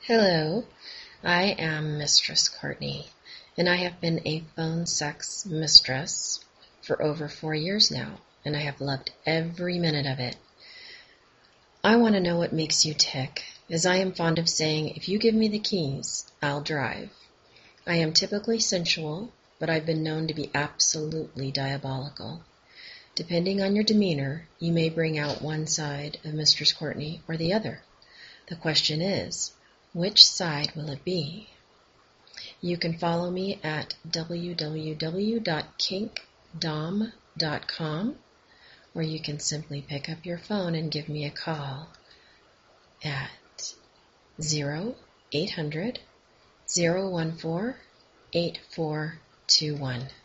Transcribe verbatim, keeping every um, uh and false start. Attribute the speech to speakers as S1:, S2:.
S1: Hello, I am Mistress Courtney, and I have been a phone sex mistress for over four years now, and I have loved every minute of it. I want to know what makes you tick, as I am fond of saying, if you give me the keys, I'll drive. I am typically sensual, but I've been known to be absolutely diabolical. Depending on your demeanor, you may bring out one side of Mistress Courtney or the other. The question is, which side will it be? You can follow me at w w w dot kink dom dot com, or you can simply pick up your phone and give me a call at zero eight hundred, zero one four, eight four two one.